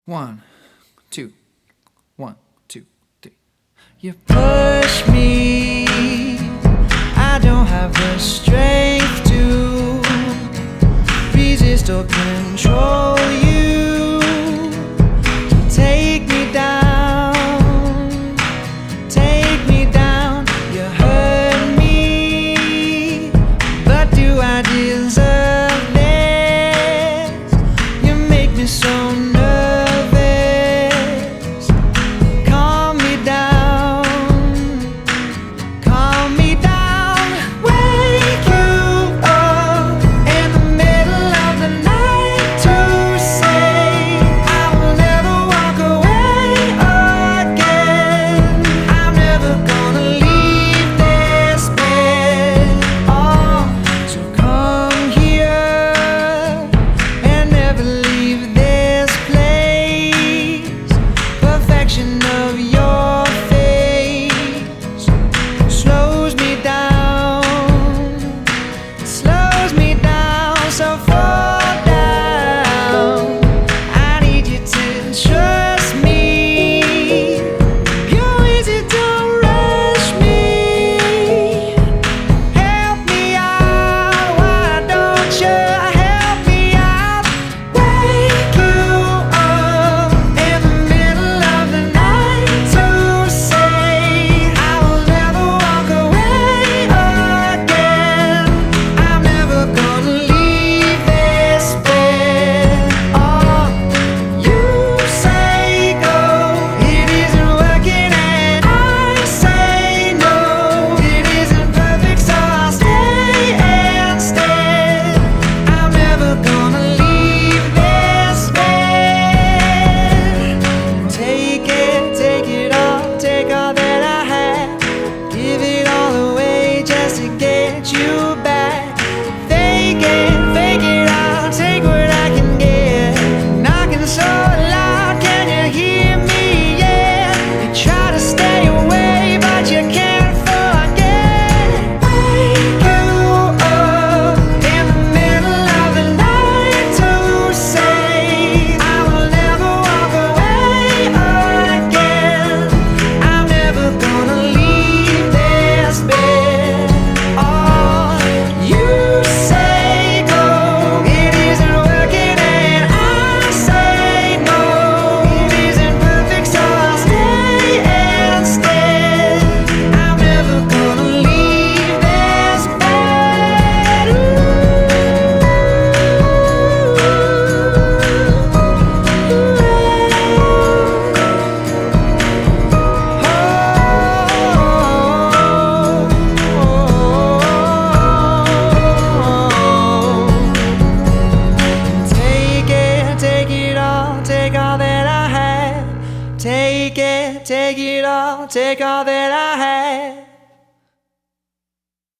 1, 2, 1, 2, 3. You push me, I don't have the strength to resist or control you. So take me down, take me down. You hurt me, but do I deserve this? You make me so of your face slows me down, so fall down. I need you to trust me. You're easy, don't rush me. Help me out, why don't you help me out? Wake you up in the middle of the night to say I will never walk away again. I'm never gonna leave this bed. Oh, you say go, it isn't working, and I say no, it isn't perfect, so I'll stay instead. I'm never gonna leave this bed. Take it all, take all that I have. Give it all away just to get you back. Fake it out, take what I can get. Knocking so loud, can you hear me? Yeah, you try to stay away, but you can't forget. Wake you up in the middle of the night to say I will never walk away again. I'm never gonna leave this bed. Oh, you say go, it isn't working, and I say no, it isn't perfect, so I'll stay instead. I'm never gonna leave this bed. Take it all, take all that I have. Take it all, take all that I have.